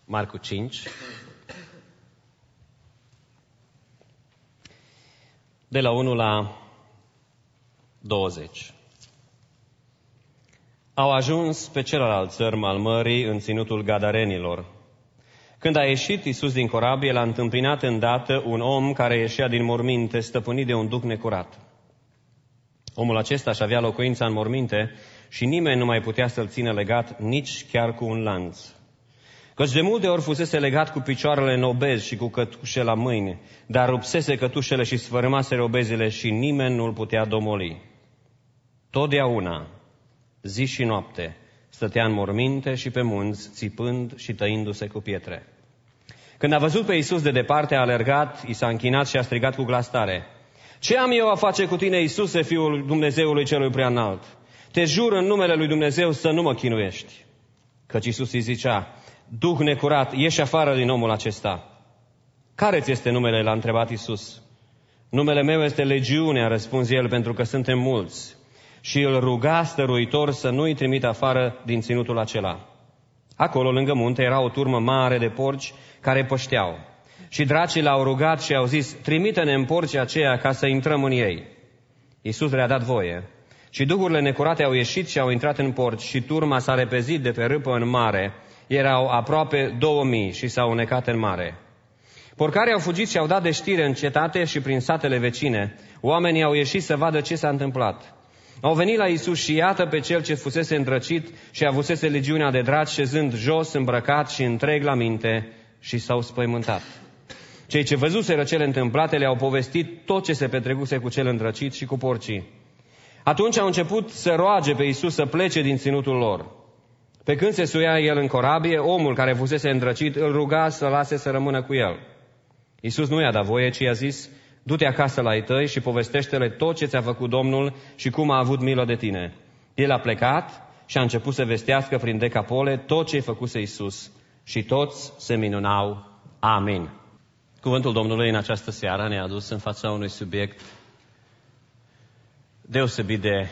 Marcu 5, de la 1 la 20. Au ajuns pe celălalt țărm al mării, în ținutul Gadarenilor. Când a ieșit Iisus din corabie, l-a întâmpinat îndată un om care ieșea din morminte, stăpânit de un duh necurat. Omul acesta își avea locuința în morminte și nimeni nu mai putea să-l țină legat, nici chiar cu un lanț. Căci de multe ori fusese legat cu picioarele în obezi și cu cătușe la mâini, dar rupsese cătușele și sfărâmase obezile și nimeni nu-l putea domoli. Totdeauna, zi și noapte, stătea în morminte și pe munți, țipând și tăindu-se cu pietre. Când a văzut pe Iisus de departe, a alergat, i s-a închinat și a strigat cu glas tare: Ce am eu a face cu tine, Iisuse, Fiul Dumnezeului celui preanalt? Te jur în numele lui Dumnezeu să nu mă chinuiești. Căci Iisus îi zicea: Duh necurat, ieși afară din omul acesta. Care ți este numele? L-a întrebat Iisus. Numele meu este Legiune, a răspuns el, pentru că suntem mulți. Și îl ruga stăruitor să nu-i trimită afară din ținutul acela. Acolo, lângă munte, era o turmă mare de porci care pășteau. Și dracii l-au rugat și au zis: Trimite-ne în porcii aceia ca să intrăm în ei. Iisus le-a dat voie. Și duhurile necurate au ieșit și au intrat în porci și turma s-a repezit de pe râpă în mare. Erau aproape 2000 și s-au unecat în mare. Porcarii au fugit și au dat de știre în cetate și prin satele vecine. Oamenii au ieșit să vadă ce s-a întâmplat. Au venit la Iisus și iată pe cel ce fusese îndrăcit și avusese legiunea de draci, șezând jos, îmbrăcat și întreg la minte, și s-au spăimântat. Cei ce văzuseră cele întâmplate le-au povestit tot ce se petrecuse cu cel îndrăcit și cu porcii. Atunci au început să roage pe Iisus să plece din ținutul lor. Pe când se suia el în corabie, omul care fusese îndrăcit îl ruga să lase să rămână cu el. Iisus nu i-a dat voie, ci i-a zis: Du-te acasă la ai tăi și povestește-le tot ce ți-a făcut Domnul și cum a avut milă de tine. El a plecat și a început să vestească prin Decapole tot ce-i făcuse Iisus. Și toți se minunau. Amin. Cuvântul Domnului în această seară ne-a adus în fața unui subiect deosebit de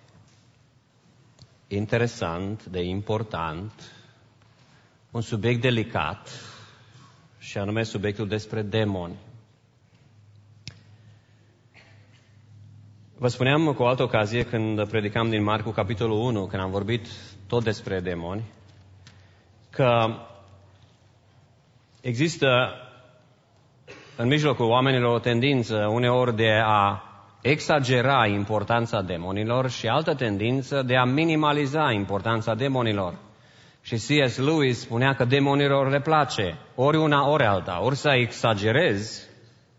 interesant, de important, un subiect delicat, și anume subiectul despre demoni. Vă spuneam cu o altă ocazie, când predicam din Marcu, capitolul 1, când am vorbit tot despre demoni, că există în mijlocul oamenilor o tendință uneori de a exagera importanța demonilor și altă tendință de a minimaliza importanța demonilor. Și C.S. Lewis spunea că demonilor le place ori una, ori alta, ori să exagerezi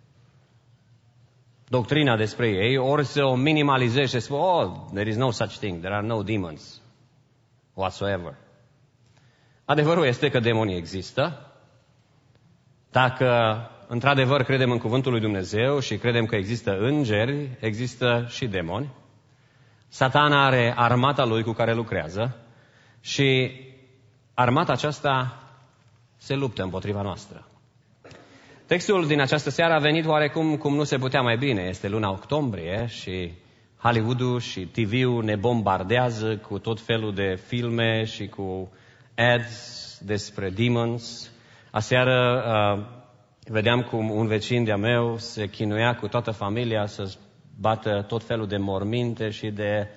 doctrina despre ei, ori să o minimalizezi și spui: Oh, there is no such thing, there are no demons whatsoever. Adevărul este că demonii există. Dacă într-adevăr credem în cuvântul lui Dumnezeu și credem că există îngeri, există și demoni. Satana are armata lui cu care lucrează și armata aceasta se luptă împotriva noastră. Textul din această seară a venit oarecum cum nu se putea mai bine. Este luna octombrie și Hollywood-ul și TV-ul ne bombardează cu tot felul de filme și cu ads despre demons. Aseară vedeam cum un vecin de-a meu se chinuia cu toată familia să bată tot felul de morminte și de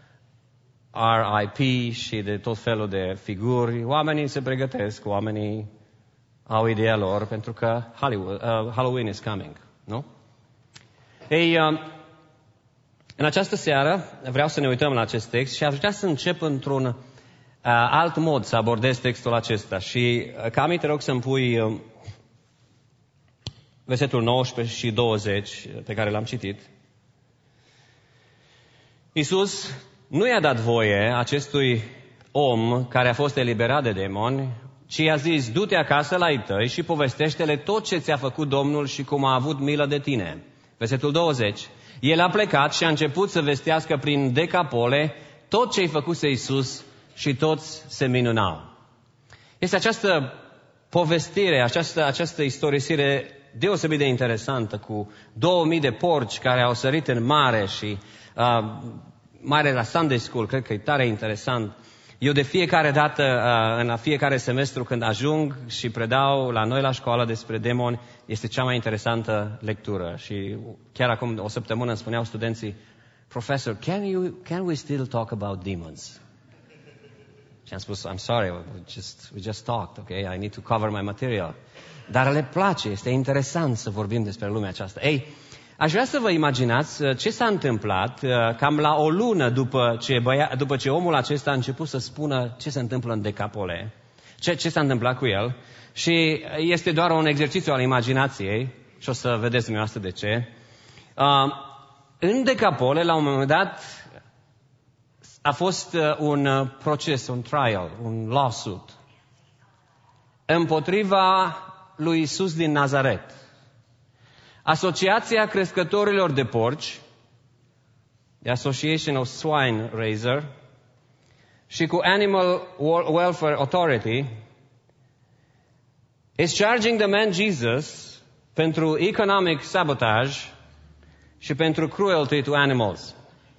RIP și de tot felul de figuri. Oamenii se pregătesc, oamenii au ideea lor, pentru că Halloween is coming, nu? Ei, în această seară vreau să ne uităm la acest text și aș vrea să încep într-un alt mod să abordez textul acesta. Și Cami, te rog să-mi pui versetul 19 și 20 pe care l-am citit. Iisus nu i-a dat voie acestui om care a fost eliberat de demoni, ci i-a zis: Du-te acasă la ai tăi și povestește-le tot ce ți-a făcut Domnul și cum a avut milă de tine. Versetul 20. El a plecat și a început să vestească prin Decapole tot ce-i făcuse Iisus și toți se minunau. Este această povestire, această istorisire deosebit de interesantă cu 2000 de porci care au sărit în mare și mare la Sunday School, cred că e tare interesant. Eu de fiecare dată, în fiecare semestru când ajung și predau la noi la școală despre demoni, este cea mai interesantă lectură. Și chiar acum o săptămână îmi spuneau studenții, Professor, can we still talk about demons? Și am spus, I'm sorry, we just talked, okay? I need to cover my material. Dar le place, este interesant să vorbim despre lumea aceasta. Ei, aș vrea să vă imaginați ce s-a întâmplat cam la o lună după ce omul acesta a început să spună ce se întâmplă în Decapole, ce s-a întâmplat cu el. Și este doar un exercițiu al imaginației și o să vedeți dumneavoastră de ce. În Decapole, la un moment dat, a fost un proces, un trial, un lawsuit împotriva lui Iisus din Nazaret. Asociația crescătorilor de porci, The Association of Swine Raiser, și cu Animal Welfare Authority is charging the man Jesus pentru economic sabotage și pentru cruelty to animals.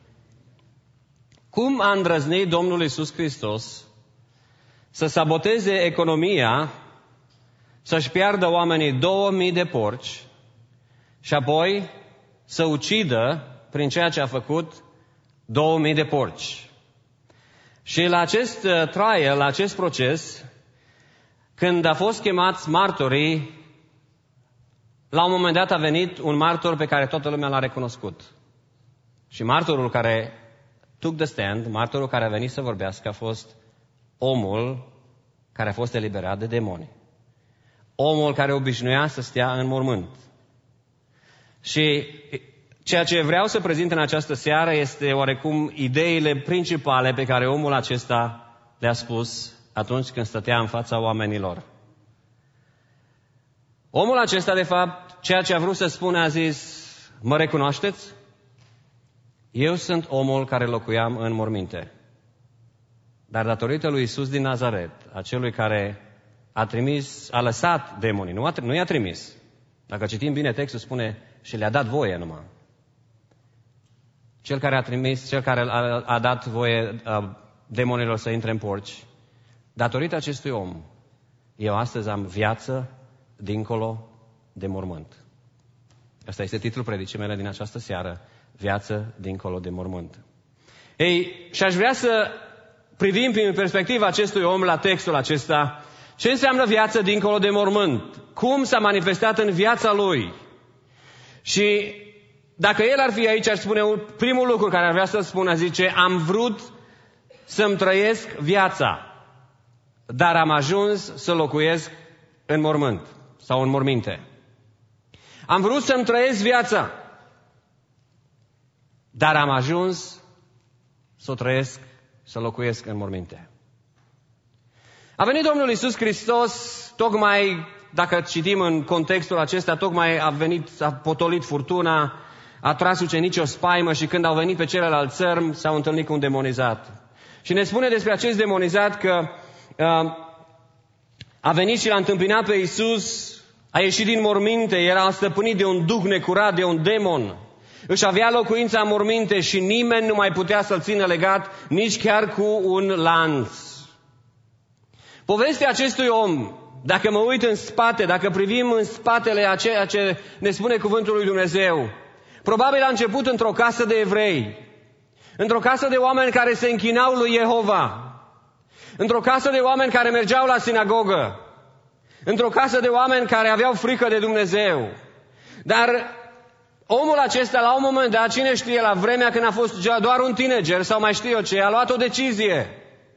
Cum a îndrăznit Domnul Iisus Hristos să saboteze economia, să-și piardă oamenii 2000 de porci și apoi să ucidă, prin ceea ce a făcut, 2000 de porci? Și la acest trial, la acest proces, când a fost chemați martorii, la un moment dat a venit un martor pe care toată lumea l-a recunoscut. Și martorul care took the stand, martorul care a venit să vorbească, a fost omul care a fost eliberat de demoni. Omul care obișnuia să stea în mormânt. Și ceea ce vreau să prezint în această seară este oarecum ideile principale pe care omul acesta le-a spus atunci când stătea în fața oamenilor. Omul acesta, de fapt, ceea ce a vrut să spună, a zis, mă recunoașteți? Eu sunt omul care locuiam în morminte. Dar datorită lui Iisus din Nazaret, acelui care a lăsat demonii, nu i-a trimis. Dacă citim bine textul, spune și le-a dat voie numai. Cel care a trimis, cel care a dat voie demonilor să intre în porci, datorită acestui om, eu astăzi am viață dincolo de mormânt. Asta este titlul predicii mele din această seară, viață dincolo de mormânt. Ei, și aș vrea să privim prin perspectiva acestui om la textul acesta, ce înseamnă viață dincolo de mormânt, cum s-a manifestat în viața lui. Și dacă el ar fi aici, aș spune primul lucru care ar vrea să spună, zice, am vrut să-mi trăiesc viața, dar am ajuns să locuiesc în mormânt sau în morminte. Am vrut să-mi trăiesc viața, dar am ajuns să o trăiesc, să locuiesc în morminte. A venit Domnul Iisus Hristos, tocmai, dacă citim în contextul acesta, tocmai a potolit furtuna, a tras ucenicii o spaimă și când au venit pe celălalt țărm, s-au întâlnit cu un demonizat. Și ne spune despre acest demonizat că a venit și l-a întâmpinat pe Iisus, a ieșit din morminte, era stăpânit de un duh necurat, de un demon. Își avea locuința în morminte și nimeni nu mai putea să-l țină legat, nici chiar cu un lanț. Povestea acestui om, dacă mă uit în spate, dacă privim în spatele a ceea ce ne spune cuvântul lui Dumnezeu, probabil a început într-o casă de evrei, într-o casă de oameni care se închinau lui Jehova, într-o casă de oameni care mergeau la sinagogă, într-o casă de oameni care aveau frică de Dumnezeu. Dar omul acesta, la un moment dat, cine știe, la vremea când a fost doar un teenager sau mai știu eu ce, a luat o decizie.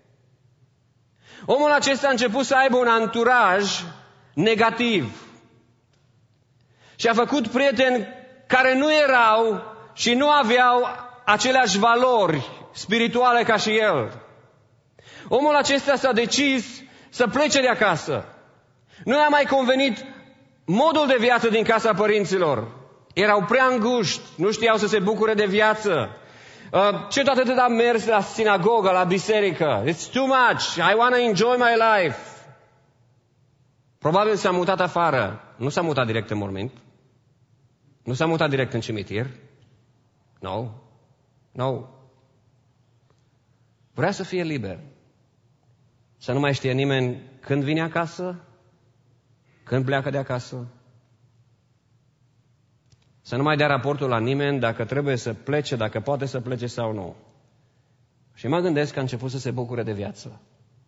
Omul acesta a început să aibă un anturaj negativ. Și a făcut prieteni care nu erau și nu aveau aceleași valori spirituale ca și el. Omul acesta s-a decis să plece de acasă. Nu i-a mai convenit modul de viață din casa părinților. Erau prea înguști, nu știau să se bucure de viață. Ce tot atât am mers la sinagogă, la biserică. It's too much. I want to enjoy my life. Probabil s-a mutat afară. Nu s-a mutat direct în mormânt. Nu s-a mutat direct în cimitir. No. Vrea să fie liber. Să nu mai știe nimeni când vine acasă, când pleacă de acasă. Să nu mai dea raportul la nimeni dacă trebuie să plece, dacă poate să plece sau nu. Și mă gândesc că a început să se bucure de viață.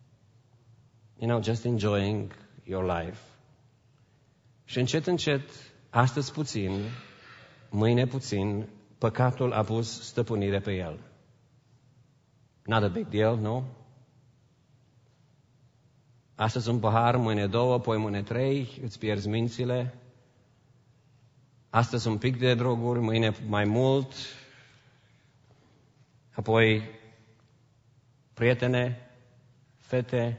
Just enjoying your life. Și încet, încet, astăzi puțin, mâine puțin, păcatul a pus stăpânire pe el. Not a big deal, nu? Astăzi un pahar, mâine 2, apoi mâine 3, îți pierzi mințile. Astăzi un pic de droguri, mâine mai mult. Apoi prietene, fete,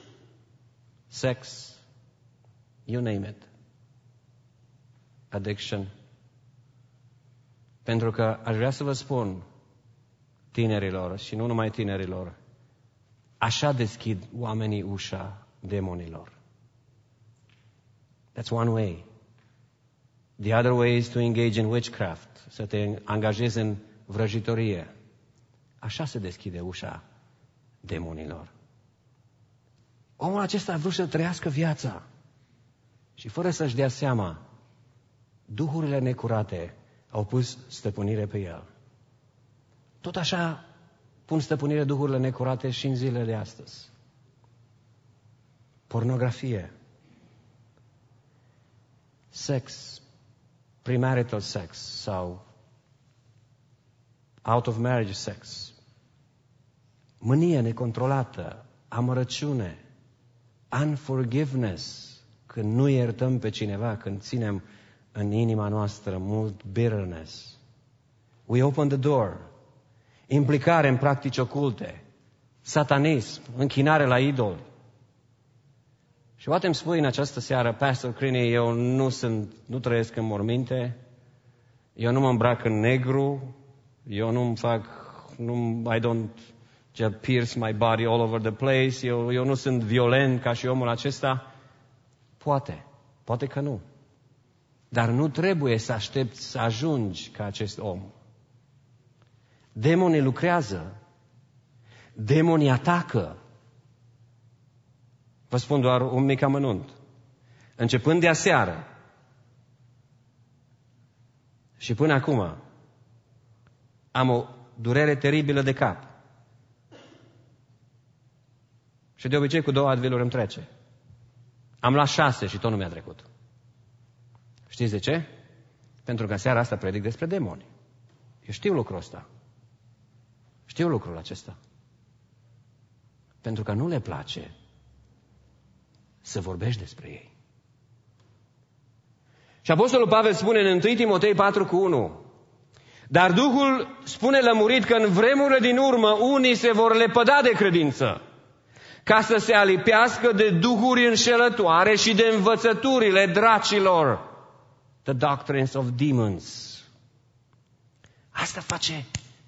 sex, you name it. Addiction. Pentru că aș vrea să vă spun, tinerilor și nu numai tinerilor, așa deschid oamenii ușa demonilor. That's one way. The other way is to engage in witchcraft, să te angajezi în vrăjitorie. Așa se deschide ușa demonilor. Omul acesta a vrut să trăiască viața și fără să-și dea seama, duhurile necurate au pus stăpânire pe el. Tot așa pun stăpânire duhurile necurate și în zilele de astăzi. Pornografie, sex, premarital sex sau out of marriage sex, mânie necontrolată, amărăciune, unforgiveness, când nu iertăm pe cineva, când ținem în inima noastră mult bitterness. We open the door. Implicare în practici oculte, satanism, închinare la idoli. Și poate îmi spui în această seară, Pastor Crini, eu nu trăiesc în morminte, eu nu mă îmbrac în negru, eu I don't pierce my body all over the place, eu nu sunt violent ca și omul acesta. Poate că nu. Dar nu trebuie să aștepți să ajungi ca acest om. Demonii lucrează. Demonii atacă. Vă spun doar un mic amănunt. Începând de aseară și până acum am o durere teribilă de cap. Și de obicei cu 2 Adviluri îmi trece. Am luat 6 și tot nu mi-a trecut. Știți de ce? Pentru că seara asta predic despre demoni. Eu știu lucrul ăsta. Știu lucrul acesta. Pentru că nu le place să vorbești despre ei. Și Apostolul Pavel spune în 1 Timotei 4:1, dar Duhul spune lămurit că în vremurile din urmă unii se vor lepăda de credință, ca să se alipească de duhuri înșelătoare și de învățăturile dracilor. The doctrines of demons. Asta face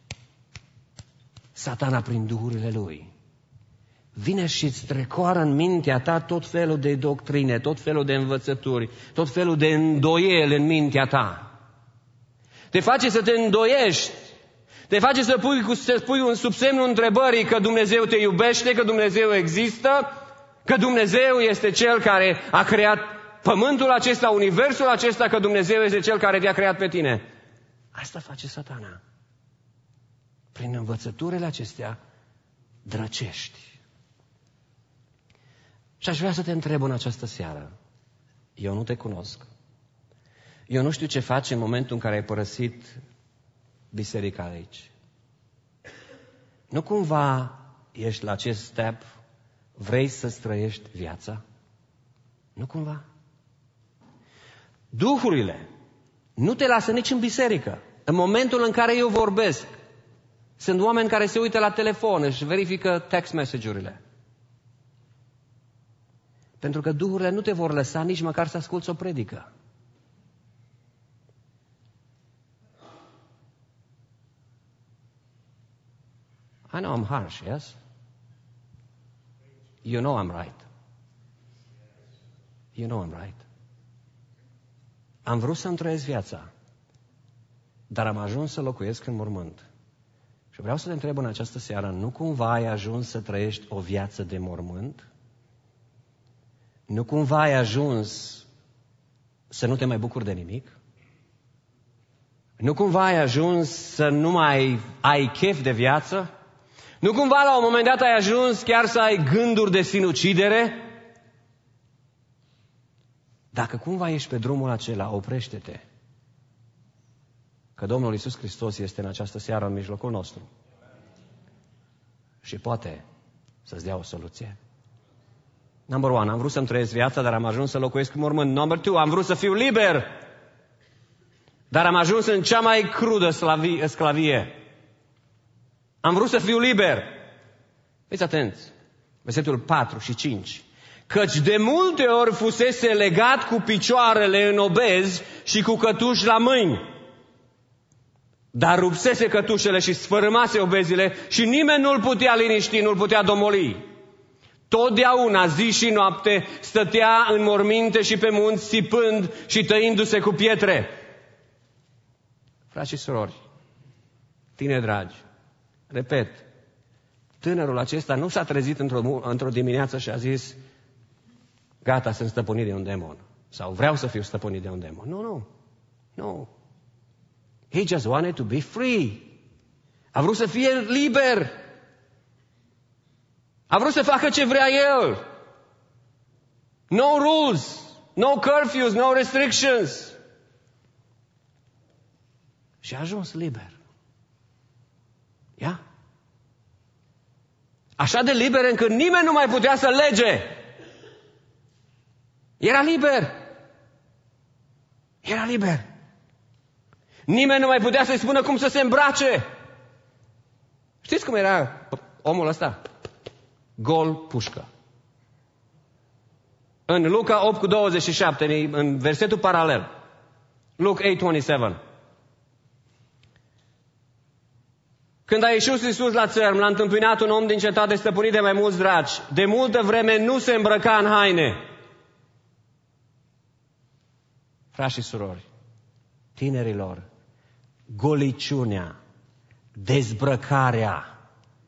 Satana prin duhurile lui. Vine și îți trecoară în mintea ta tot felul de doctrine, tot felul de învățături, tot felul de îndoieli în mintea ta. Te face să te îndoiești, te face să pui un sub semnul întrebării că Dumnezeu te iubește, că Dumnezeu există, că Dumnezeu este Cel care a creat pământul acesta, universul acesta, că Dumnezeu este Cel care te-a creat pe tine. Asta face Satana. Prin învățăturile acestea drăcești. Și aș vrea să te întreb în această seară. Eu nu te cunosc. Eu nu știu ce faci în momentul în care ai părăsit biserica aici. Nu cumva ești la acest step, vrei să-ți trăiești viața? Nu cumva? Duhurile nu te lasă nici în biserică. În momentul în care eu vorbesc, sunt oameni care se uită la telefon, își verifică text message-urile. Pentru că duhurile nu te vor lăsa nici măcar să asculți o predică. I know I'm harsh, yes? You know I'm right. You know I'm right. Am vrut să-mi trăiesc viața, dar am ajuns să locuiesc în mormânt. Și Și vreau să te întreb în această seară, nu cumva ai ajuns să trăiești o viață de mormânt? Nu cumva ai ajuns să nu te mai bucuri de nimic? Nu cumva ai ajuns să nu mai ai chef de viață? Nu cumva la un moment dat ai ajuns chiar să ai gânduri de sinucidere? Dacă cumva ești pe drumul acela, oprește-te. Că Domnul Iisus Hristos este în această seară în mijlocul nostru. Și poate să-ți dea o soluție. Number one, am vrut să-mi trăiesc viața, dar am ajuns să locuiesc în mormânt. Number two, am vrut să fiu liber, dar am ajuns în cea mai crudă sclavie. Am vrut să fiu liber. Fiți atenți. Versetul 4 și 5. Căci de multe ori fusese legat cu picioarele în obezi și cu cătuși la mâini. Dar rupsese cătușele și sfărâmase obezile și nimeni nu-l putea liniști, nu-l putea domoli. Totdeauna, zi și noapte, stătea în morminte și pe munți, țipând și tăindu-se cu pietre. Frați și surori, tineri dragi, repet, tânărul acesta nu s-a trezit într-o dimineață și a zis, gata, sunt stăpânit de un demon. Sau vreau să fiu stăpânit de un demon. Nu. He just wanted to be free. A vrut să fie liber. A vrut să facă ce vrea el. No rules, no curfews, no restrictions. Și a ajuns liber. Ia? Așa de liber încât nimeni nu mai putea să lege. Era liber. Era liber. Nimeni nu mai putea să-i spună cum să se îmbrace. Știți cum era omul ăsta? Gol pușcă. În Luca 8:27, în versetul paralel. Luke 8:27. Când a ieșit Iisus la țărm, l-a întâmpinat un om din cetate stăpânit de mai mulți dragi. De multă vreme nu se îmbrăca în haine. Frați și surori, tinerilor, goliciunea, dezbrăcarea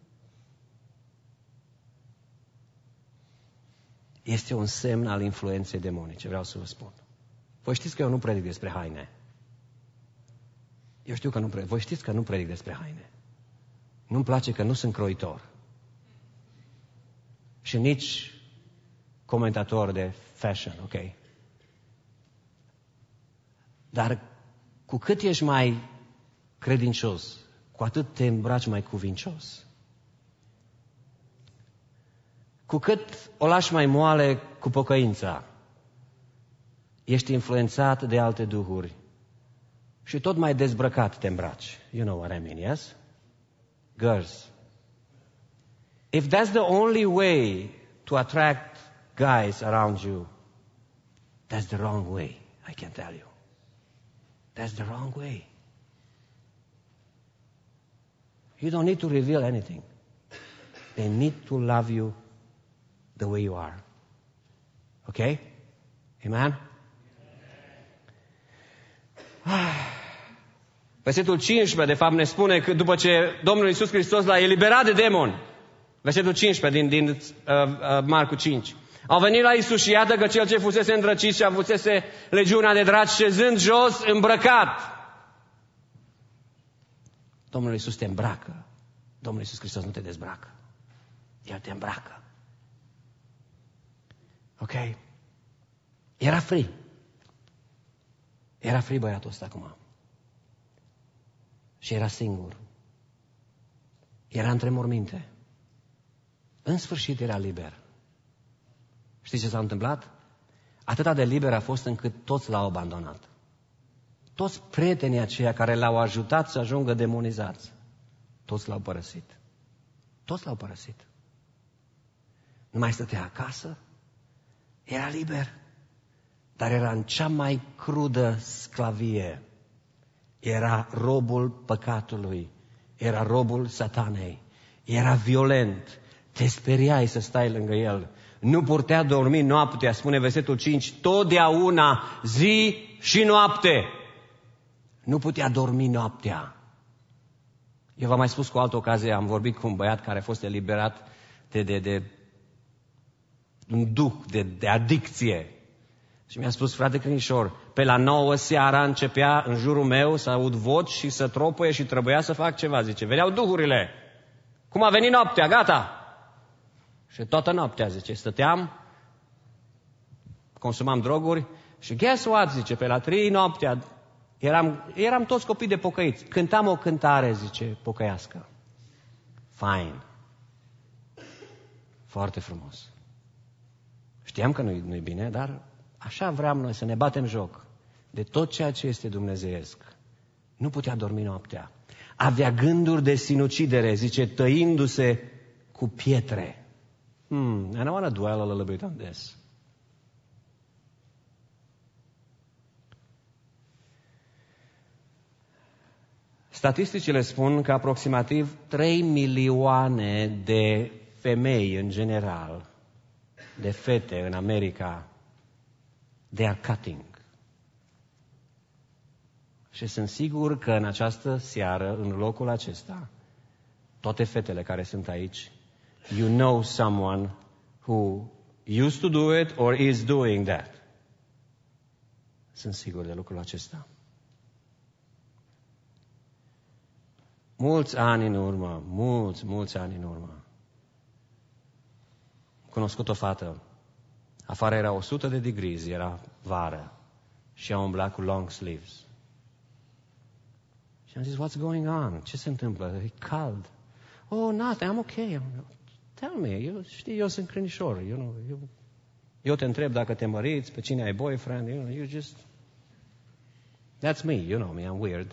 este un semn al influenței demonice, vreau să vă spun. Voi știți că eu nu predic despre haine. Eu știu că nu predic. Voi știți că nu predic despre haine. Nu-mi place că nu sunt croitor. Și nici comentator de fashion, ok? Dar cu cât ești mai credincios, cu atât te îmbraci mai cuvincios. Cu cât o lași mai moale cu pocăința, ești influențat de alte duhuri și tot mai dezbrăcat te îmbraci. You know what I mean, yes? Girls, if that's the only way to attract guys around you, that's the wrong way, I can tell you. That's the wrong way. You don't need to reveal anything. They need to love you the way you are. Okay? Amen? Versetul 15, de fapt, ne spune că după ce Domnul Iisus Hristos l-a eliberat de demon, versetul 15 din Marcu 5, au venit la Iisus și iată că cel ce fusese îndrăcit și avusese legiunea de dragi, șezând jos, îmbrăcat. Domnul Iisus te îmbracă. Domnul Iisus Hristos nu te dezbracă. El te îmbracă. Ok? Era free. Era free băiatul ăsta acum. Și era singur. Era între morminte. În sfârșit era liber. Știți ce s-a întâmplat? Atâta de liber a fost încât toți l-au abandonat. Toți prietenii aceia care l-au ajutat să ajungă demonizați, toți l-au părăsit. Toți l-au părăsit. Nu mai stătea acasă, era liber, dar era în cea mai crudă sclavie. Era robul păcatului, era robul satanei, era violent, te speriai să stai lângă el. Nu putea dormi noaptea, spune versetul 5, totdeauna, zi și noapte. Nu putea dormi noaptea. Eu v-am mai spus cu altă ocazie, am vorbit cu un băiat care a fost eliberat de un duh de adicție. Și mi-a spus, frate Crinișor, pe la 9 seara începea în jurul meu să aud voci și să tropăie și trebuia să fac ceva. Zice, veneau duhurile. Cum a venit noaptea, gata. Și toată noaptea, zice, stăteam, consumam droguri și guess what, zice, pe la 3 noaptea eram toți copii de pocăiți. Cântam o cântare, zice, pocăiască. Fine. Foarte frumos. Știam că nu-i bine, dar așa vreau noi să ne batem joc de tot ceea ce este dumnezeiesc. Nu putea dormi noaptea. Avea gânduri de sinucidere, zice, tăindu-se cu pietre. And I want to dwell a little bit on this. Statisticile spun că aproximativ 3 milioane de femei în general, de fete în America, they are cutting. Și sunt sigur că în această seară, în locul acesta, toate fetele care sunt aici, you know someone who used to do it or is doing that. Sunt sigur de lucrul acesta. Mulți ani în urmă, mulți ani în urmă, am cunoscut o fată. Afară era 100 de degrees, era vară și a umblat cu long sleeves. Și am zis, what's going on? Ce se întâmplă? E cald. Oh, nothing, I'm okay. Tell me, eu sunt crinișor. Eu te întreb dacă te măriți, pe cine ai boyfriend, you just... That's me, you know me, I'm weird.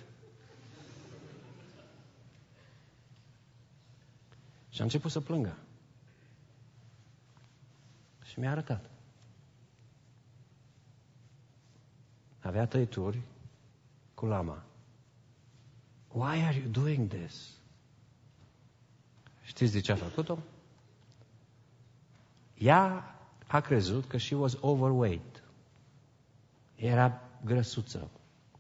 Și a început să plângă. Și mi-a arătat. Avea tăituri cu lama. Why are you doing this? Știți de ce a făcut-o? Ea a crezut că she was overweight. Era grăsuță.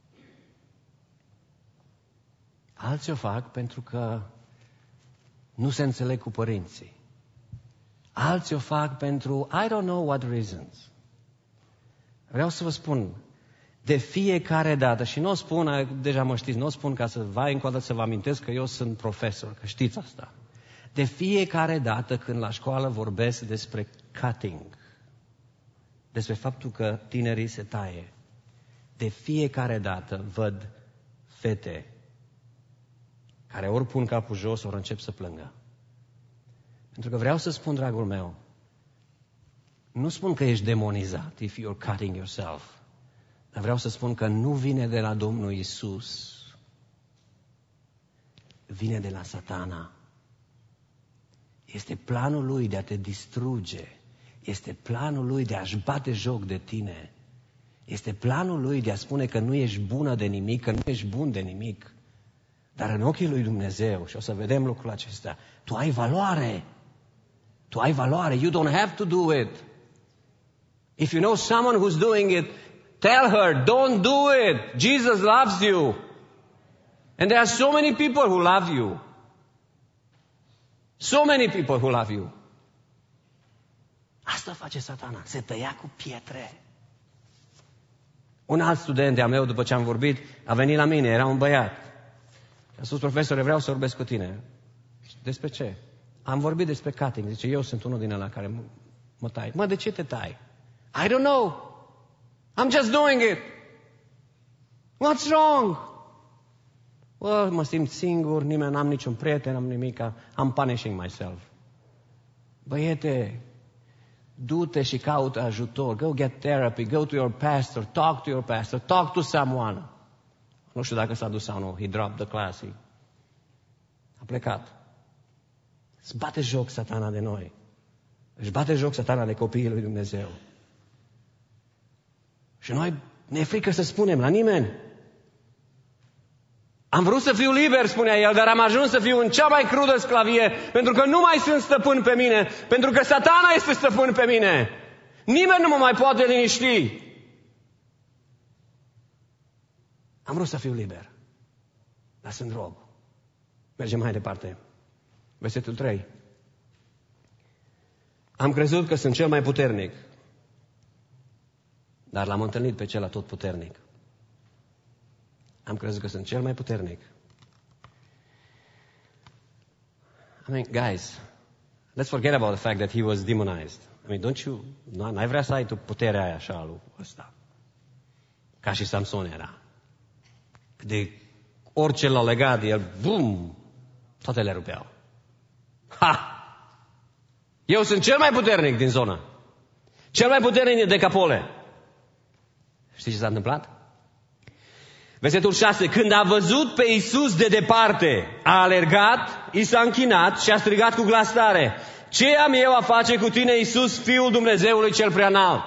Alții o fac pentru că nu se înțeleg cu părinții. Alții o fac pentru I don't know what reasons. Vreau să vă spun, de fiecare dată, și nu o spun, deja mă știți, nu o spun ca să încă o dată să vă amintesc că eu sunt profesor, că știți asta. De fiecare dată când la școală vorbesc despre cutting, despre faptul că tinerii se taie, de fiecare dată văd fete care ori pun capul jos, ori încep să plângă. Pentru că vreau să spun, dragul meu, nu spun că ești demonizat if you're cutting yourself, dar vreau să spun că nu vine de la Domnul Iisus, vine de la Satana. Este planul lui de a te distruge, este planul lui de a-și bate joc de tine, este planul lui de a spune că nu ești bună de nimic, că nu ești bun de nimic. Dar în ochii lui Dumnezeu, și o să vedem lucrul acesta, tu ai valoare. Tu ai valoare. You don't have to do it. If you know someone who's doing it, tell her, don't do it. Jesus loves you. And there are so many people who love you. So many people who love you. Asta face Satana. Se tăia cu pietre. Un alt student de-a meu, după ce am vorbit, a venit la mine, era un băiat. A spus, profesore, vreau să vorbesc cu tine. Despre ce? Am vorbit despre cutting. Zice, eu sunt unul din ăla care mă tai. Mă, de ce te tai? I don't know. I'm just doing it. What's wrong? Well, mă simt singur, n-am niciun prieten, n-am nimic. I'm punishing myself. Băiete, du-te și caută ajutor. Go get therapy, go to your pastor, talk to your pastor, talk to someone. Nu știu dacă s-a dus sau nu. He dropped the class. A plecat. Îți bate joc Satana de noi. Își bate joc Satana de copiii lui Dumnezeu. Și noi ne e frică să spunem la nimeni. Am vrut să fiu liber, spunea el, dar am ajuns să fiu în cea mai crudă sclavie, pentru că nu mai sunt stăpân pe mine, pentru că Satana este stăpân pe mine. Nimeni nu mă mai poate liniști. Am vrut să fiu liber, dar sunt rob. Mergem mai departe. Versetul 3. Am crezut că sunt cel mai puternic, dar l-am întâlnit pe cel atotputernic. Am crezut că sunt cel mai puternic. I mean, guys, let's forget about the fact that he was demonized. I mean, n-ai vrea să ai tu puterea aia așa lui ăsta. Ca și Samson era. De orice l-a legat de el, bum, toate le rupeau. Ha! Eu sunt cel mai puternic din zonă. Cel mai puternic din Decapole. Știți ce s-a întâmplat? Versetul 6. Când a văzut pe Iisus de departe, a alergat, i s-a închinat și a strigat cu glas tare: ce am eu a face cu tine, Iisus, Fiul Dumnezeului cel Preanalt?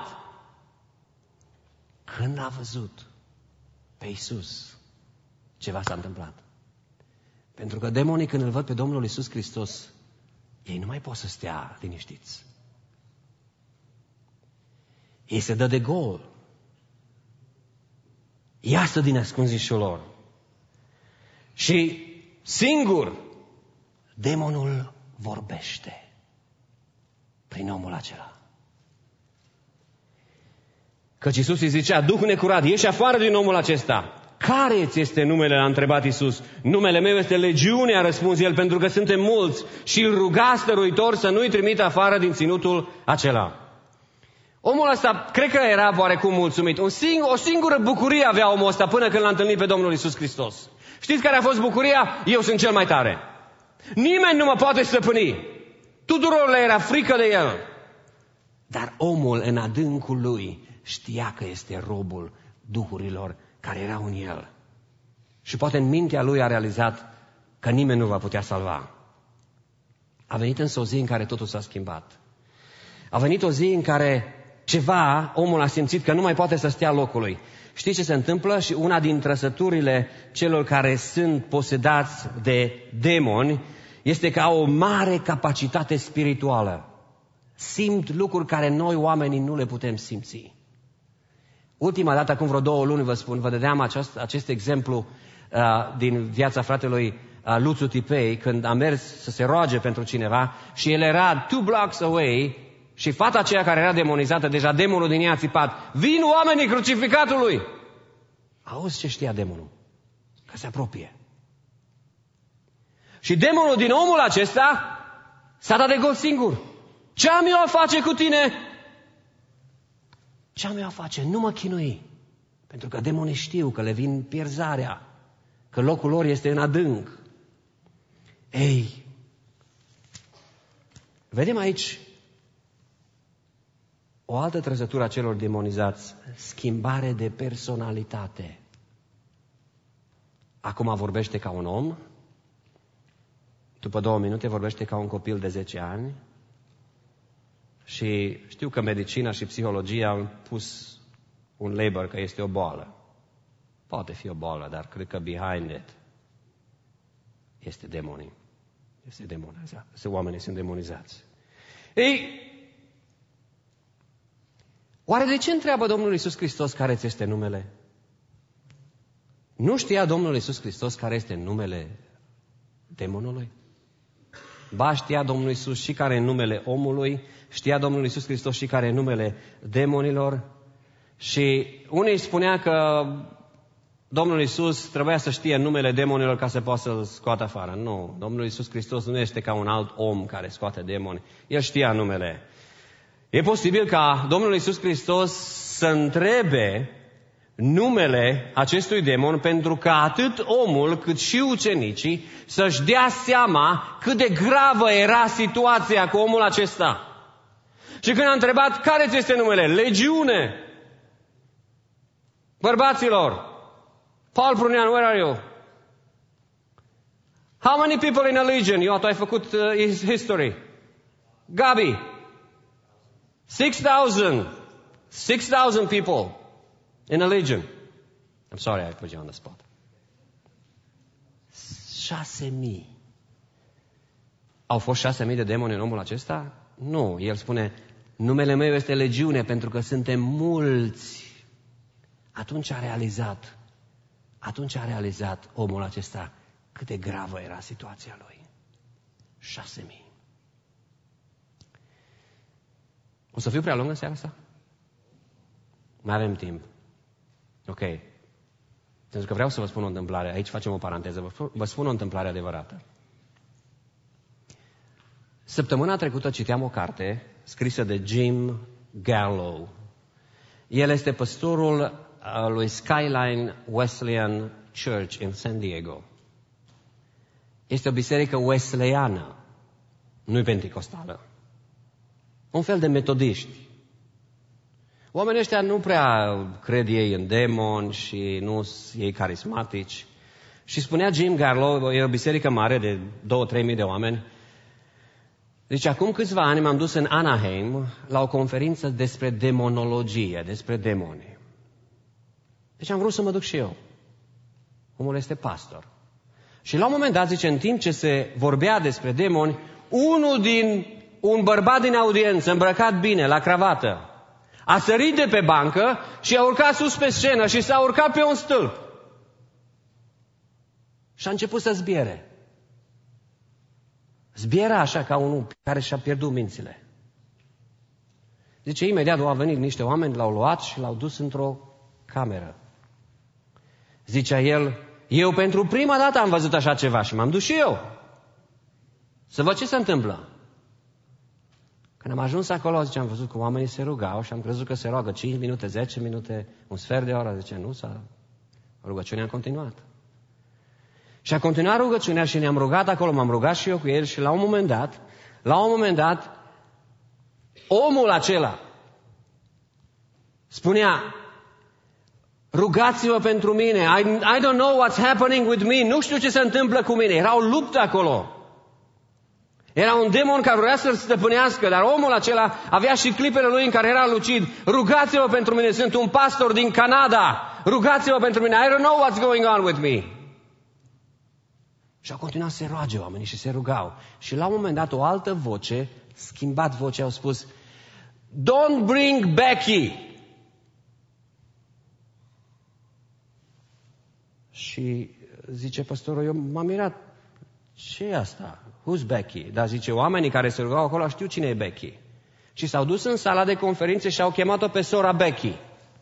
Când a văzut pe Iisus, ceva s-a întâmplat. Pentru că demonii, când îl văd pe Domnul Iisus Hristos, ei nu mai pot să stea liniștiți. Ei se dă de gol. Iasă din ascunzișul lor. Și singur, demonul vorbește prin omul acela. Căci Iisus îi zicea: duh necurat, ieși afară din omul acesta. Care ți este numele? A întrebat Iisus. Numele meu este Legiune, a răspuns el, pentru că suntem mulți. Și îl ruga stăruitor să nu-i trimită afară din ținutul acela. Omul ăsta, cred că era oarecum mulțumit. O singură bucurie avea omul ăsta până când l-a întâlnit pe Domnul Iisus Hristos. Știți care a fost bucuria? Eu sunt cel mai tare. Nimeni nu mă poate stăpâni. Tuturor le era frică de el. Dar omul în adâncul lui știa că este robul duhurilor care erau în el. Și poate în mintea lui a realizat că nimeni nu va putea salva. A venit însă o zi în care totul s-a schimbat. A venit o zi în care omul a simțit că nu mai poate să stea locului. Știți ce se întâmplă? Și una din trăsăturile celor care sunt posedați de demoni este că au o mare capacitate spirituală. Simt lucruri care noi oamenii nu le putem simți. Ultima dată, acum vreo 2 luni, vă dădeam acest exemplu din viața fratelui Luțu Tipei, când a mers să se roage pentru cineva și el era 2 blocks away și fata aceea care era demonizată, deja demonul din ea a țipat: vin oamenii crucificatului! Auzi ce știa demonul? Că se apropie. Și demonul din omul acesta s-a dat de gol singur. Ce am eu a face cu tine? Ce am eu a face? Nu mă chinui. Pentru că demonii știu că le vin pierzarea, că locul lor este în adânc. Ei, vedem aici o altă trăsătură a celor demonizați: schimbare de personalitate. Acum vorbește ca un om, după 2 minute vorbește ca un copil de 10 ani. Și știu că medicina și psihologia au pus un label că este o boală. Poate fi o boală, dar cred că behind it este demonii. Este demonizat. Oamenii sunt demonizați. Ei, oare de ce întreabă Domnul Iisus Hristos care ți este numele? Nu știa Domnul Iisus Hristos care este numele demonului? Ba, știa Domnul Iisus și care e numele omului, știa Domnul Iisus Hristos și care e numele demonilor. Și unii spunea că Domnul Iisus trebuia să știe numele demonilor ca să poată să-l scoată afară. Nu, Domnul Iisus Hristos nu este ca un alt om care scoate demoni. El știa numele. E posibil ca Domnul Iisus Hristos să întrebe numele acestui demon pentru ca atât omul cât și ucenicii să-și dea seama cât de gravă era situația cu omul acesta. Și când a întrebat: care ți este numele? Legiune. Bărbaților, Paul Prunean, where are you? How many people in a legion? Tu ai făcut history. Gabi, 6,000 people in a legion. I'm sorry I put you on the spot. 6,000. Au fost 6,000 de demoni în omul acesta? Nu, el spune: numele meu este Legiune pentru că suntem mulți. Atunci a realizat omul acesta cât de gravă era situația lui. 6.000. O să fiu prea lung în seara asta? Mai avem timp. Ok. Pentru că vreau să vă spun o întâmplare. Aici facem o paranteză. Vă spun o întâmplare adevărată. Săptămâna trecută citeam o carte scrisă de Jim Gallo. El este păstorul lui Skyline Wesleyan Church în San Diego. Este o biserică wesleyană, nu-i penticostală. Un fel de metodiști. Oamenii ăștia nu prea cred ei în demoni și nu sunt ei carismatici. Și spunea Jim Gallo, e o biserică mare de 2-3 mii de oameni. Deci acum câțiva ani m-am dus în Anaheim la o conferință despre demonologie, despre demoni. Deci am vrut să mă duc și eu. Omul este pastor. Și la un moment dat, zice, în timp ce se vorbea despre demoni, un bărbat din audiență, îmbrăcat bine, la cravată, a sărit de pe bancă și a urcat sus pe scenă și s-a urcat pe un stâlp. Și a început să zbiere. Zbiera așa ca unul care și-a pierdut mințile. Zice, imediat au venit niște oameni, l-au luat și l-au dus într-o cameră. Zicea el, eu pentru prima dată am văzut așa ceva și m-am dus și eu. Să văd ce se întâmplă. Când am ajuns acolo, zice, am văzut că oamenii se rugau și am crezut că se roagă 5 minute, 10 minute, un sfert de oră. Zice, nu, rugăciunea a continuat. Și a continuat rugăciunea și ne-am rugat acolo, m-am rugat și eu cu el și la un moment dat, omul acela spunea, rugați-vă pentru mine, I don't know what's happening with me, nu știu ce se întâmplă cu mine. Era o luptă acolo. Era un demon care vrea să-l stăpânească, dar omul acela avea și clipele lui în care era lucid. Rugați-vă pentru mine, sunt un pastor din Canada. Rugați-vă pentru mine, I don't know what's going on with me. Și au continuat să se roage oamenii și se rugau. Și la un moment dat o altă voce, schimbat vocea, au spus, don't bring Becky. Și zice păstorul, eu m-am mirat, ce e asta? Who's Becky? Dar zice, oamenii care se rugau acolo știu cine e Becky. Și s-au dus în sala de conferințe și au chemat-o pe sora Becky.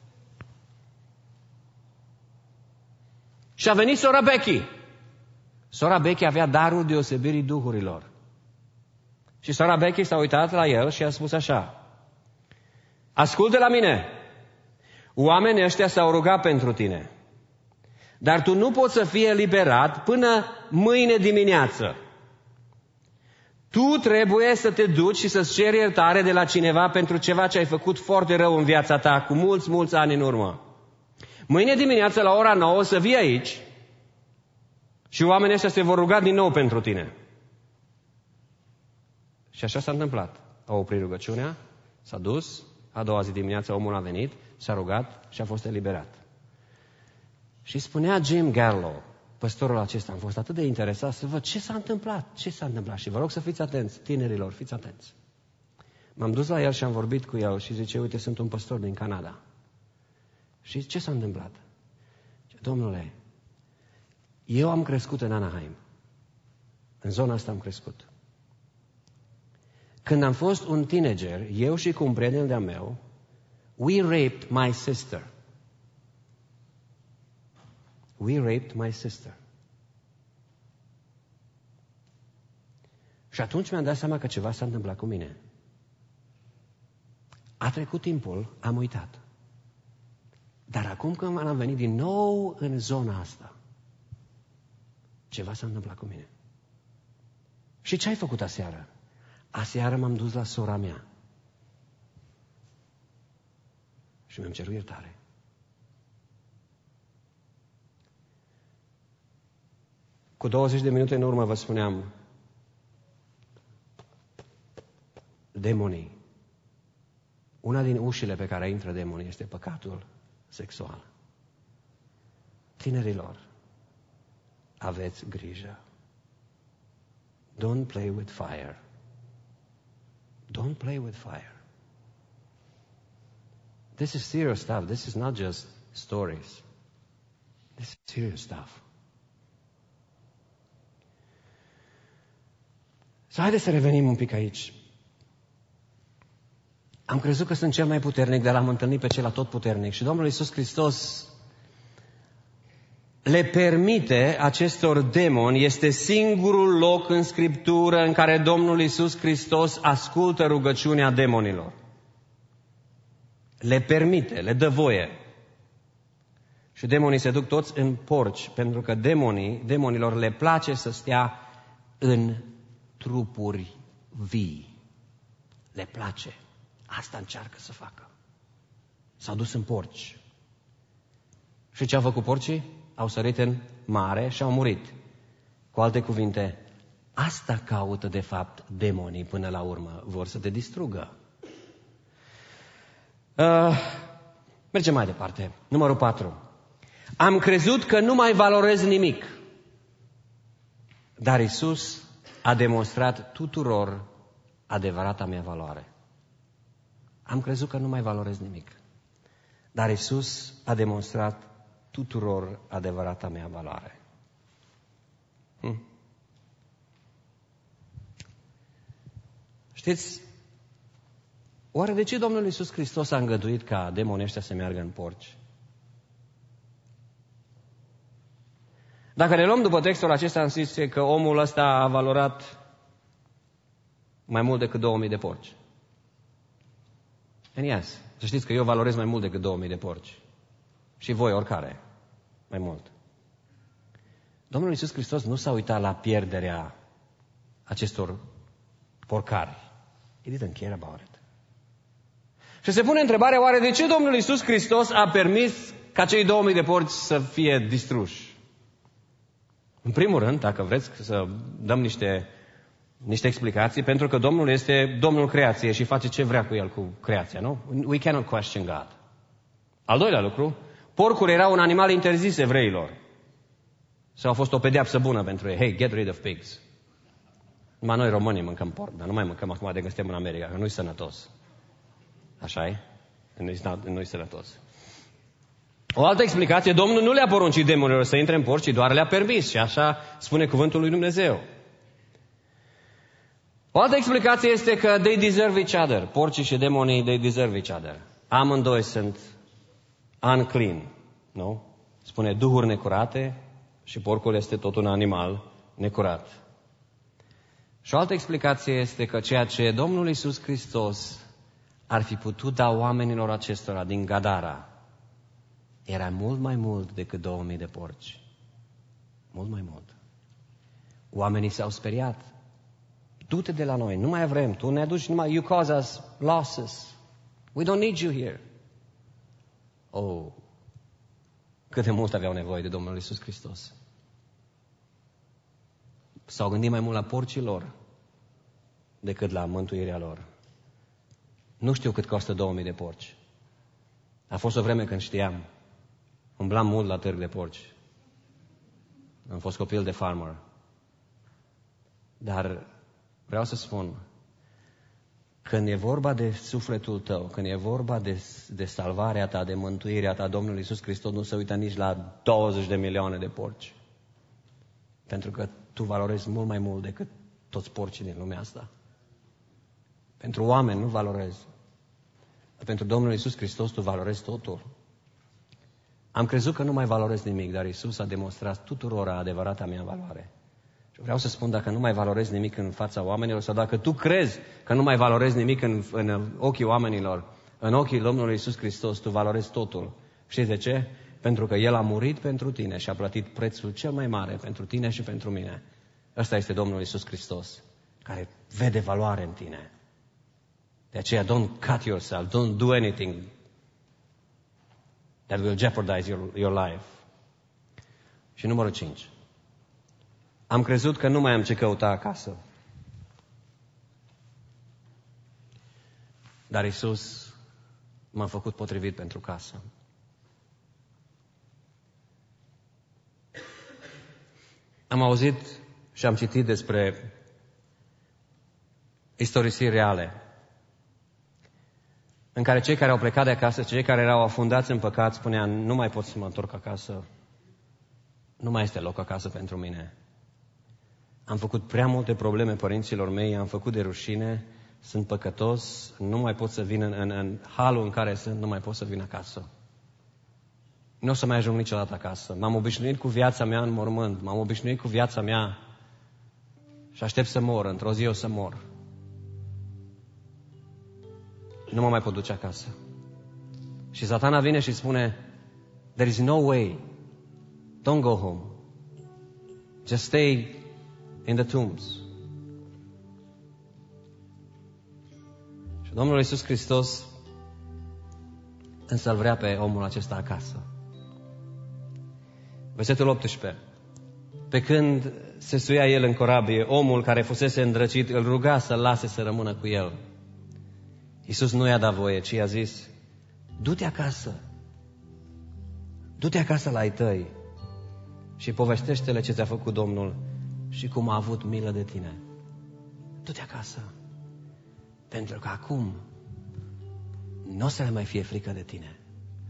Și a venit sora Becky. Sora Becky avea darul deosebirii duhurilor. Și sora Becky s-a uitat la el și a spus așa, ascultă la mine, oamenii ăștia s-au rugat pentru tine, dar tu nu poți să fii eliberat până mâine dimineață. Tu trebuie să te duci și să-ți ceri iertare de la cineva pentru ceva ce ai făcut foarte rău în viața ta cu mulți ani în urmă. Mâine dimineață la ora 9 să vii aici și oamenii ăștia se vor ruga din nou pentru tine. Și așa s-a întâmplat. A oprit rugăciunea, s-a dus, a doua zi dimineața omul a venit, s-a rugat și a fost eliberat. Și spunea Jim Gallo, păstorul acesta, am fost atât de interesat să văd ce s-a întâmplat, și vă rog să fiți atenți, tinerilor, fiți atenți. M-am dus la el și am vorbit cu el și zice, uite, sunt un păstor din Canada. Și ce s-a întâmplat? Domnule, eu am crescut în Anaheim. În zona asta am crescut. Când am fost un teenager, eu și cu un prieten de-a meu, we raped my sister. We raped my sister. Și atunci mi-am dat seama că ceva s-a întâmplat cu mine. A trecut timpul, am uitat. Dar acum când am venit din nou în zona asta, ceva s-a întâmplat cu mine. Și ce ai făcut aseară? Aseară m-am dus la sora mea. Și mi-am cerut iertare. Cu 20 de minute în urmă vă spuneam, demonii. Una din ușile pe care intră demonii este păcatul sexual. Tinerilor, aveți grijă. Don't play with fire. Don't play with fire. This is serious stuff. This is not just stories. This is serious stuff. So, haideți să revenim un pic aici. Am crezut că sunt cel mai puternic, dar l-am întâlnit pe cel atotputernic. Și Domnul Iisus Hristos le permite acestor demoni, este singurul loc în Scriptură în care Domnul Iisus Hristos ascultă rugăciunea demonilor. Le permite, le dă voie. Și demonii se duc toți în porci, pentru că demonilor le place să stea în trupuri vii. Le place. Asta încearcă să facă. S-au dus în porci. Și ce au făcut porcii? Au sărit în mare și au murit. Cu alte cuvinte, asta caută de fapt demonii până la urmă. Vor să te distrugă. Mergem mai departe. Numărul 4. Am crezut că nu mai valorez nimic. Dar Iisus a demonstrat tuturor adevărata mea valoare. Am crezut că nu mai valorez nimic. Dar Iisus a demonstrat tuturor adevărata mea valoare. Știți, oare de ce Domnul Iisus Hristos a îngăduit ca demonii ăștia să meargă în porci? Dacă ne luăm după textul acesta, insiste că omul ăsta a valorat mai mult decât 2000 de porci. And yes, să știți că eu valorez mai mult decât 2000 de porci. Și voi, oricare, mai mult. Domnul Iisus Hristos nu s-a uitat la pierderea acestor porcari. He didn't care about it. Și se pune întrebarea, oare de ce Domnul Iisus Hristos a permis ca cei 2000 de porci să fie distruși? În primul rând, dacă vreți să dăm niște explicații, pentru că Domnul este Domnul creației și face ce vrea cu el, cu creația, nu? We cannot question God. Al doilea lucru, porcul era un animal interzis evreilor. Sau a fost o pedeapsă bună pentru ei. Hey, get rid of pigs. Numai noi românii mâncăm porc, dar nu mai mâncăm acum de când suntem în America, că nu-i sănătos. Așa-i? Nu-i sănătos. O altă explicație, Domnul nu le-a poruncit demonilor să intre în porci, ci doar le-a permis. Și așa spune cuvântul lui Dumnezeu. O altă explicație este că they deserve each other. Porcii și demonii, they deserve each other. Amândoi sunt unclean. Nu? Spune duhuri necurate și porcul este tot un animal necurat. Și o altă explicație este că ceea ce Domnul Iisus Hristos ar fi putut da oamenilor acestora din Gadara era mult mai mult decât 2000 de porci. Mult mai mult. Oamenii s-au speriat. Du-te de la noi, nu mai vrem, tu ne aduci numai, you cause us losses. We don't need you here. Oh, cât de mult aveau nevoie de Domnul Iisus Hristos. S-au gândit mai mult la porcii lor decât la mântuirea lor. Nu știu cât costă 2000 de porci. A fost o vreme când știam. Umblam mult la târg de porci. Am fost copil de farmer. Dar vreau să spun, când e vorba de sufletul tău, când e vorba de salvarea ta, de mântuirea ta, Domnul Iisus Hristos nu se uită nici la 20 de milioane de porci. Pentru că tu valorezi mult mai mult decât toți porcii din lumea asta. Pentru oameni nu valorezi. Dar pentru Domnul Iisus Hristos tu valorezi totul. Am crezut că nu mai valorez nimic, dar Iisus a demonstrat tuturor adevărata mea valoare. Și vreau să spun, dacă nu mai valorezi nimic în fața oamenilor, sau dacă tu crezi că nu mai valorezi nimic în ochii oamenilor, în ochii Domnului Iisus Hristos, tu valorezi totul. Știți de ce? Pentru că El a murit pentru tine și a plătit prețul cel mai mare pentru tine și pentru mine. Ăsta este Domnul Iisus Hristos, care vede valoare în tine. De aceea, don't cut yourself, don't do anything that will jeopardize your life. Și numărul 5. Am crezut că nu mai am ce căuta acasă. Dar Iisus m-a făcut potrivit pentru casă. Am auzit și am citit despre istorisiri reale, în care cei care au plecat de acasă, cei care erau afundați în păcat, spuneau, nu mai pot să mă întorc acasă, nu mai este loc acasă pentru mine. Am făcut prea multe probleme părinților mei, am făcut de rușine, sunt păcătos, nu mai pot să vin în halul în care sunt, nu mai pot să vin acasă. Nu o să mai ajung niciodată acasă. M-am obișnuit cu viața mea în mormânt, m-am obișnuit cu viața mea și aștept să mor, într-o zi o să mor. Nu mă mai pot duce acasă. Și Satana vine și spune, there is no way, don't go home, just stay in the tombs. Și Domnul Iisus Hristos însă îl vrea pe omul acesta acasă. Versetul 18. Pe când se suia el în corabie, omul care fusese îndrăcit îl ruga să-l lase să rămână cu el. Iisus nu i-a dat voie, ci i-a zis, du-te acasă. Du-te acasă la ai tăi și povestește-le ce ți-a făcut Domnul și cum a avut milă de tine. Du-te acasă. Pentru că acum nu o să le mai fie frică de tine.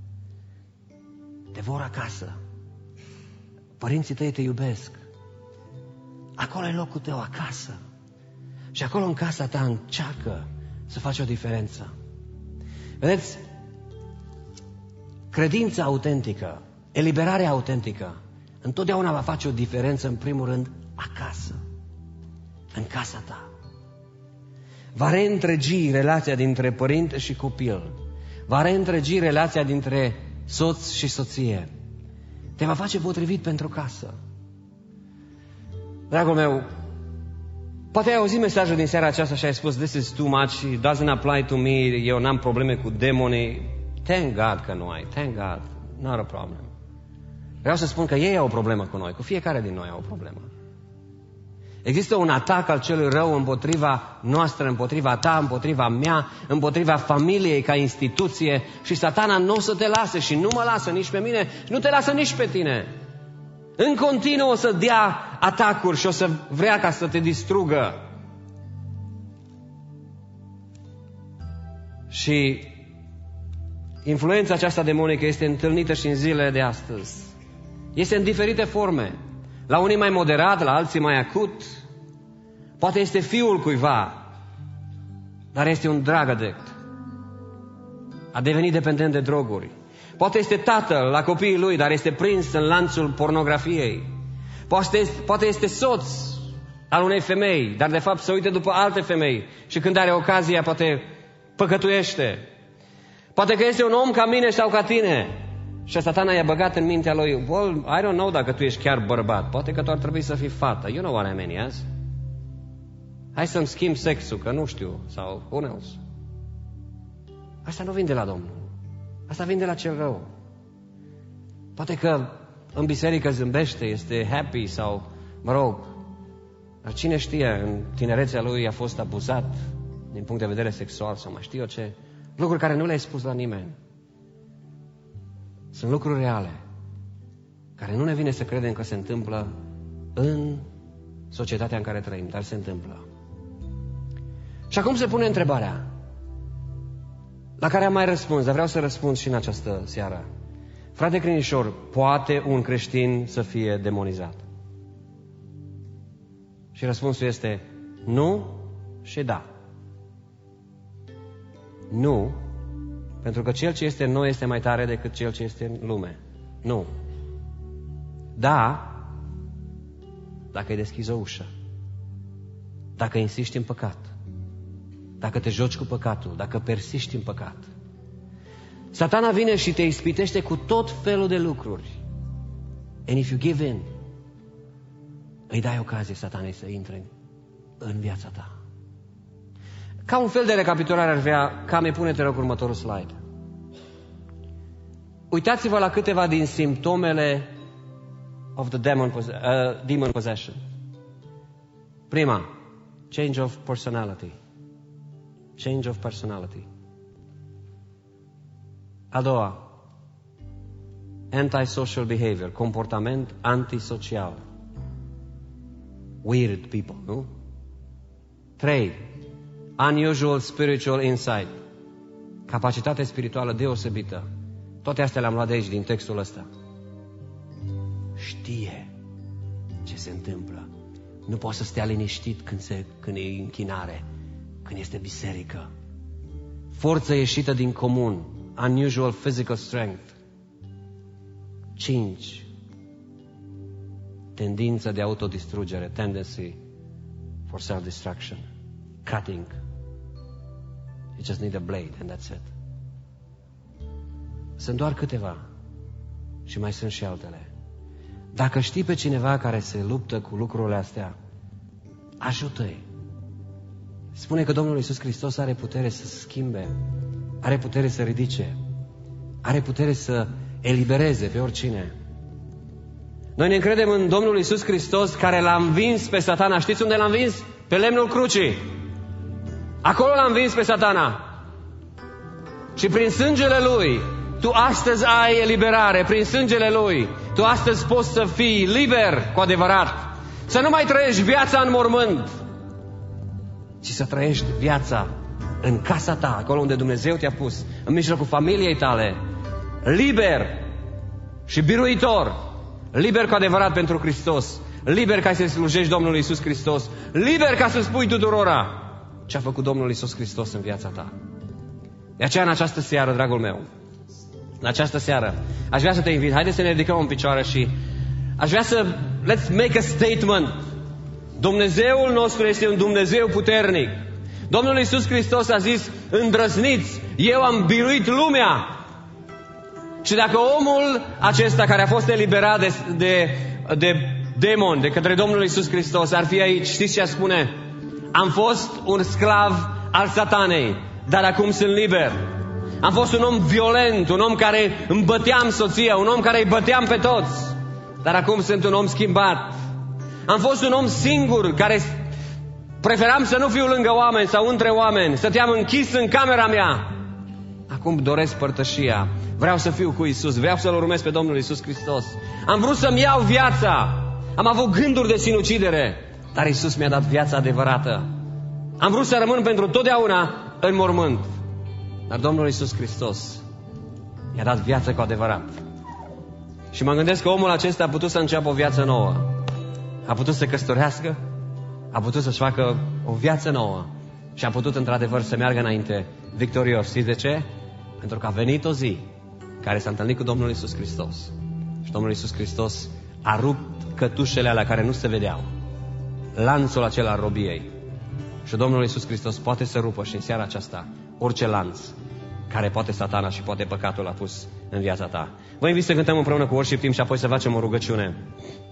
Te vor acasă. Părinții tăi te iubesc. Acolo e locul tău, acasă. Și acolo în casa ta încearcă să faci o diferență. Vedeți? Credința autentică, eliberarea autentică, întotdeauna va face o diferență, în primul rând, acasă. În casa ta. Va reîntregi relația dintre părinte și copil. Va reîntregi relația dintre soț și soție. Te va face potrivit pentru casă. Dragul meu, poate ai auzit mesajul din seara aceasta și ai spus, this is too much, it doesn't apply to me, eu n-am probleme cu demonii. Thank God că nu ai, thank God, not a problem. Vreau să spun că ei au o problemă cu noi, cu fiecare din noi au o problemă. Există un atac al celui rău împotriva noastră, împotriva ta, împotriva mea, împotriva familiei ca instituție și Satana nu o să te lase și nu mă lasă nici pe mine și nu te lasă nici pe tine. În continuu o să dea atacuri și o să vrea ca să te distrugă. Și influența aceasta demonică este întâlnită și în zilele de astăzi. Este în diferite forme. La unii mai moderat, la alții mai acut. Poate este fiul cuiva, dar este un drug addict. A devenit dependent de droguri. Poate este tatăl la copiii lui, dar este prins în lanțul pornografiei. Poate este soț al unei femei, dar de fapt se uită după alte femei și când are ocazia poate păcătuiește. Poate că este un om ca mine sau ca tine și Satana i-a băgat în mintea lui, well, I don't know dacă tu ești chiar bărbat, poate că tu ar trebui să fii fată. You know what I mean, yes? Hai să-mi schimb sexul, că nu știu, sau who knows. Asta nu vine de la Domnul. Asta vine de la cel rău. Poate că în biserică zâmbește, este happy sau, mă rog, dar cine știe, în tinerețea lui a fost abuzat din punct de vedere sexual sau mai știu eu ce, lucruri care nu le-ai spus la nimeni. Sunt lucruri reale, care nu ne vine să credem că se întâmplă în societatea în care trăim, dar se întâmplă. Și acum se pune întrebarea, la care am mai răspuns, dar vreau să răspund și în această seară. Frate Crinișor, poate un creștin să fie demonizat? Și răspunsul este nu și da. Nu, pentru că cel ce este în noi este mai tare decât cel ce este în lume. Nu. Da, dacă îi deschizi o ușă, dacă insisti în păcat, dacă te joci cu păcatul, dacă persiști în păcat. Satana vine și te ispitește cu tot felul de lucruri. And if you give in, îi dai ocazie Satanei să intre în viața ta. Ca un fel de recapitulare ar vrea, Cami, pune-te rog următorul slide. Uitați-vă la câteva din simptomele of the demon possession. Prima, change of personality. Change of personality. A doua, antisocial behavior, comportament antisocial. Weird people, nu? 3. Unusual spiritual insight. Capacitate spirituală deosebită. Toate astea le-am luat de aici, din textul ăsta. Știe ce se întâmplă Nu poți să stea liniștit când e închinare, când este biserică. Forță ieșită din comun, unusual physical strength. 5. Tendință de autodistrugere, tendency for self-destruction, cutting. You just need a blade and that's it. Sunt doar câteva și mai sunt și altele. Dacă știi pe cineva care se luptă cu lucrurile astea, ajută-i. Spune că Domnul Iisus Hristos are putere să schimbe, are putere să ridice, are putere să elibereze pe oricine. Noi ne încredem în Domnul Iisus Hristos care l-a învins pe Satana. Știți unde l-a învins? Pe lemnul crucii. Acolo l-a învins pe Satana. Și prin sângele Lui, tu astăzi ai eliberare. Prin sângele Lui, tu astăzi poți să fii liber cu adevărat. Să nu mai trăiești viața în mormânt, ci să trăiești viața în casa ta, acolo unde Dumnezeu te-a pus, în mijlocul familiei tale, liber și biruitor. Liber cu adevărat pentru Hristos. Liber ca să-i slujești Domnului Iisus Hristos. Liber ca să spui tuturora ce a făcut Domnul Iisus Hristos în viața ta. De aceea, în această seară, dragul meu, în această seară, aș vrea să te invit. Haideți să ne ridicăm în picioare și aș vrea să let's make a statement. Dumnezeul nostru este un Dumnezeu puternic. Domnul Iisus Hristos a zis: îndrăzniți, eu am biruit lumea. Și dacă omul acesta care a fost eliberat de demon de către Domnul Iisus Hristos ar fi aici, știți ce spune? Am fost un sclav al Satanei, dar acum sunt liber. Am fost un om violent, un om care îmi băteam soția, un om care îi băteam pe toți, dar acum sunt un om schimbat. Am fost un om singur care preferam să nu fiu lângă oameni sau între oameni, stăteam închis în camera mea. Acum doresc părtășia. Vreau să fiu cu Iisus, vreau să-L urmez pe Domnul Iisus Hristos. Am vrut să-mi iau viața. Am avut gânduri de sinucidere, dar Iisus mi-a dat viața adevărată. Am vrut să rămân pentru totdeauna în mormânt, dar Domnul Iisus Hristos mi-a dat viață cu adevărat. Și mă gândesc că omul acesta a putut să înceapă o viață nouă. A putut să căsătorească, a putut să-și facă o viață nouă și a putut într-adevăr să meargă înainte victorios. Știți de ce? Pentru că a venit o zi care s-a întâlnit cu Domnul Iisus Hristos. Și Domnul Iisus Hristos a rupt cătușele alea care nu se vedeau, lanțul acela al robiei. Și Domnul Iisus Hristos poate să rupă și în seara aceasta orice lanț care poate Satana și poate păcatul a pus în viața ta. Vă invit să cântăm împreună cu worship team și apoi să facem o rugăciune.